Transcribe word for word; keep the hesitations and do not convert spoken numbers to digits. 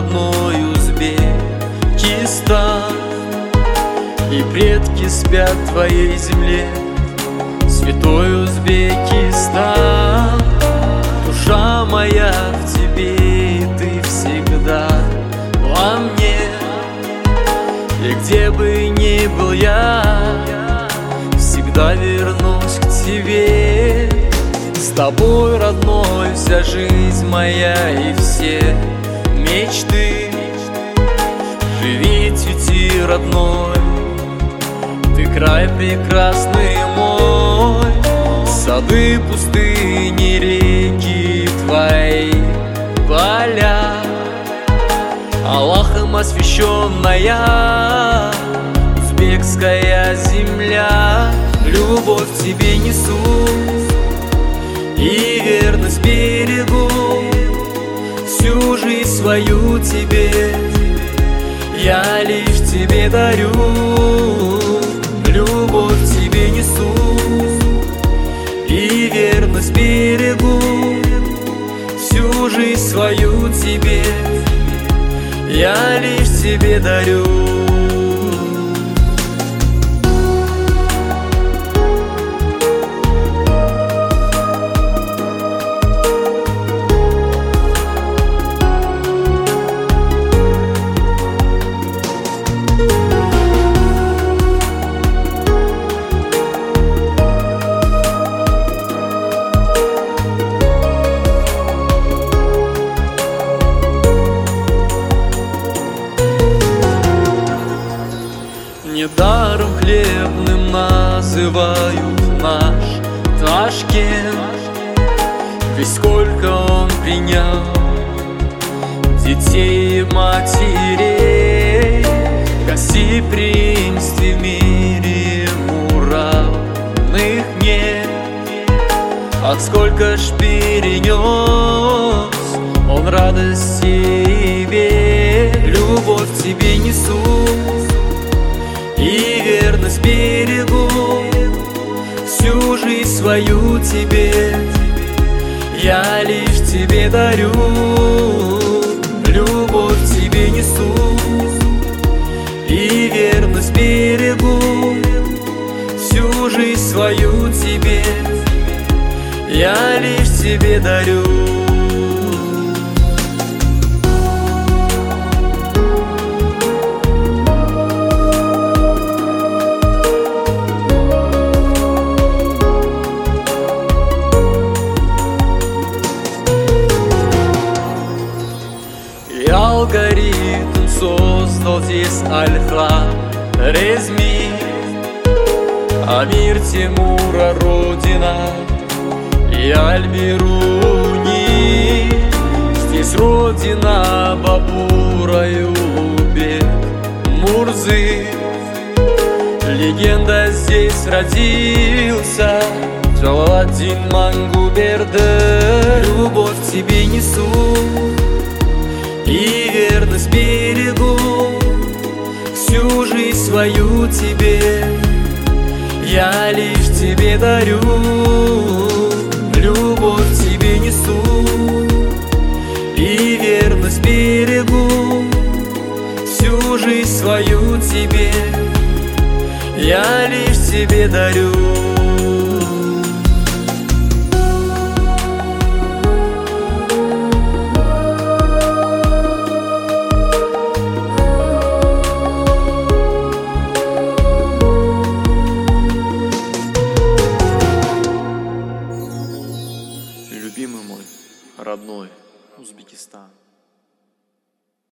родной Узбекистан, и предки спят в твоей земле, святой Узбекистан. Душа моя в тебе, и ты всегда во мне. И где бы ни был я, всегда вернусь к тебе. С тобой, родной, вся жизнь моя и все мечты. Живи, цвети, родной, ты край прекрасный мой. Сады, пустыни, реки твои, поля, Аллахом освященная узбекская земля. Любовь тебе несу и верность берегу, всю жизнь свою тебе я лишь тебе дарю. Любовь тебе несу и верность берегу, всю жизнь свою тебе я лишь тебе дарю. Недаром хлебным называют наш Ташкент, ведь сколько он принял детей и матерей. Гостеприимстве в мире ему равных нет. Ах, сколько ж перенес он радости тебе. Любовь тебе несу и верность берегу, всю жизнь свою тебе я лишь тебе дарю. Любовь тебе несу и верность берегу, всю жизнь свою тебе я лишь тебе дарю. Алгоритм создал здесь Аль-Хорезми, Амир Тимура родина и Аль-Бируни. Здесь родина Бабура и Улугбек Мурзы. Легенда здесь родился Джалаладдин Мангуберды. Любовь тебе несу и верность берегу, всю жизнь свою тебе я лишь тебе дарю. Любовь тебе несу и верность берегу, всю жизнь свою тебе я лишь тебе дарю.